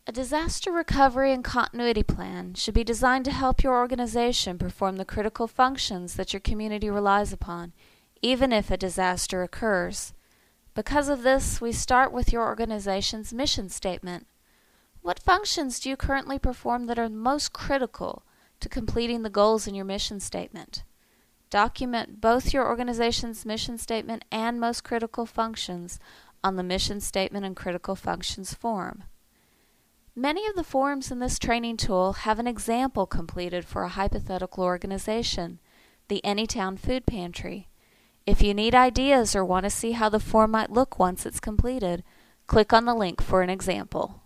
A disaster recovery and continuity plan should be designed to help your organization perform the critical functions that your community relies upon, even if a disaster occurs. Because of this, we start with your organization's mission statement. What functions do you currently perform that are most critical to completing the goals in your mission statement? Document both your organization's mission statement and most critical functions on the mission statement and critical functions form. Many of the forms in this training tool have an example completed for a hypothetical organization, the Anytown Food Pantry. If you need ideas or want to see how the form might look once it's completed, click on the link for an example.